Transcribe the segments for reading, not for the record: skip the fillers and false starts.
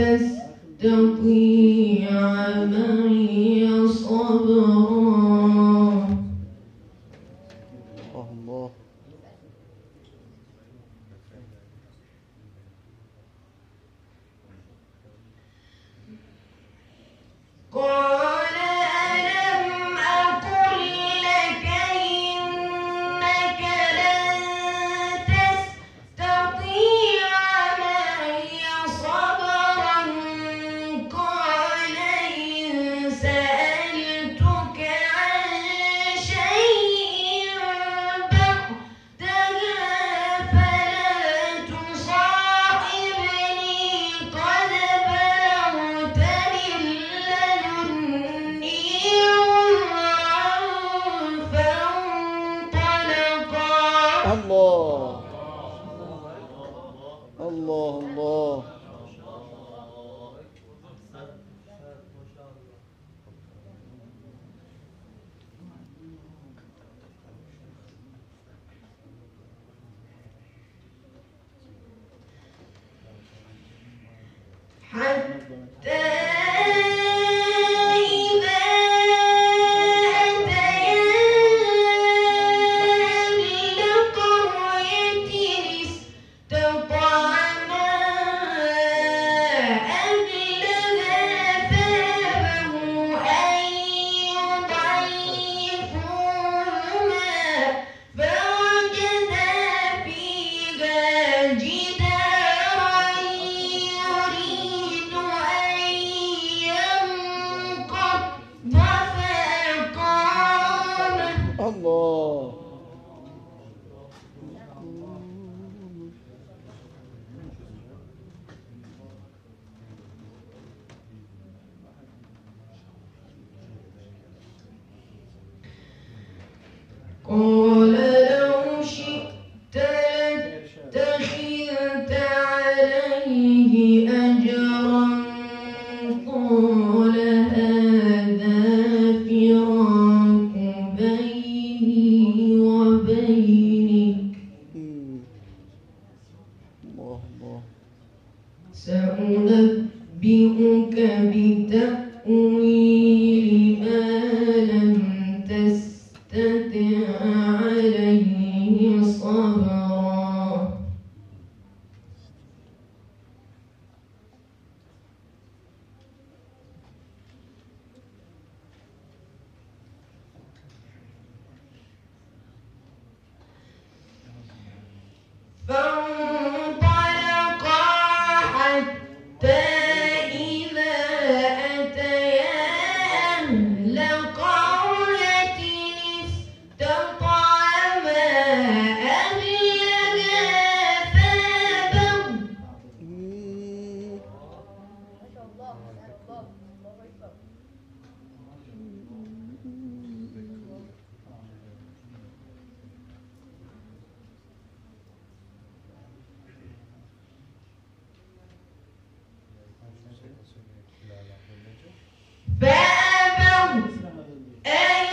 تستطيع معي صبرا. الله. قال ألم أقل لك إنك لن تستطيع معي صبرا. قال إن سألتك عن شيء بعدها فلا تصاحبني قد بلغت من لدني عذرا. فانطلقا. الله الله الله. حتى إذا أتيا أهل قرية استطعما أهلها فأبوا أن يضيفوهما فوجدا فيها جدارا يريد أن ينقض فأقامه. الله. قال لو شئت لاتخذت عليه أجرا. قال هذا فراق بيني وبينك. الله الله. سأنبئك بتأويل ما لم تستطع عليه صبرا. فانطلقا حتى إذا أتيا أهل قرية استطعما أهلها فأبوا أن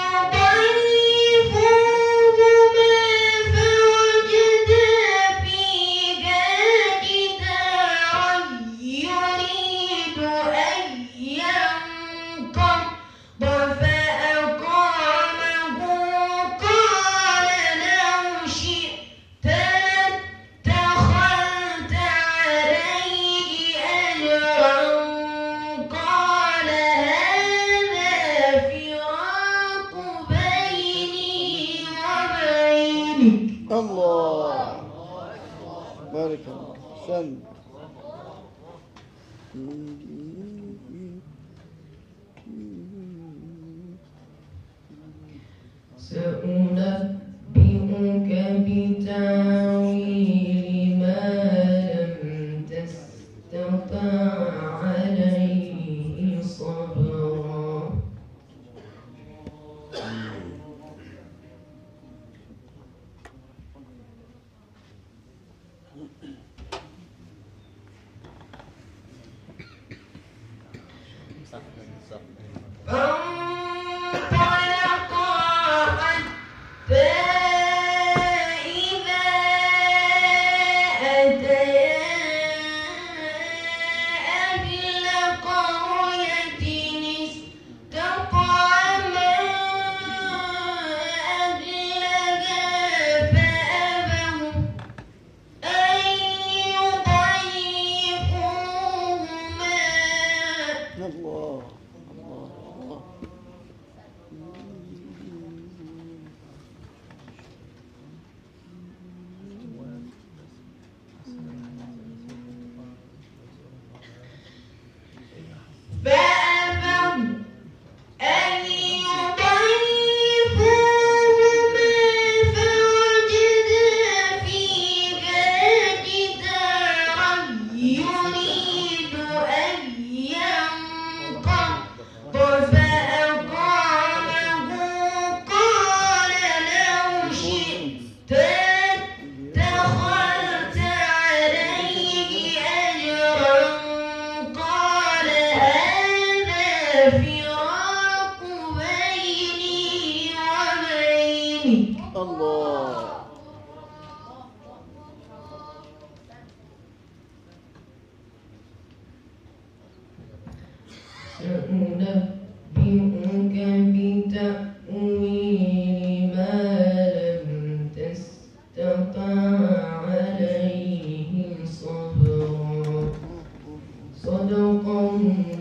يضيفوهما فوجدا فيها جدارا يريد أن ينقض فأقامه. قال لو شئت لاتخذت عليه أجرا. قال هذا فراق بيني وبينك. الله. بارك الله. سم. سأنبئك بتأويل ما لم تستطع عليه صبرا. الله الله الله. فأبوا أن يضيفوهما فوجدا فيها جدارا يريد أن ينقض فأقامه قال لو شئت اتخذت عليه أجرا قال هذا فراق بيني وبينك. الله. سأنبئك بتأويل ما لم تستطع عليه صبرا. صدق الله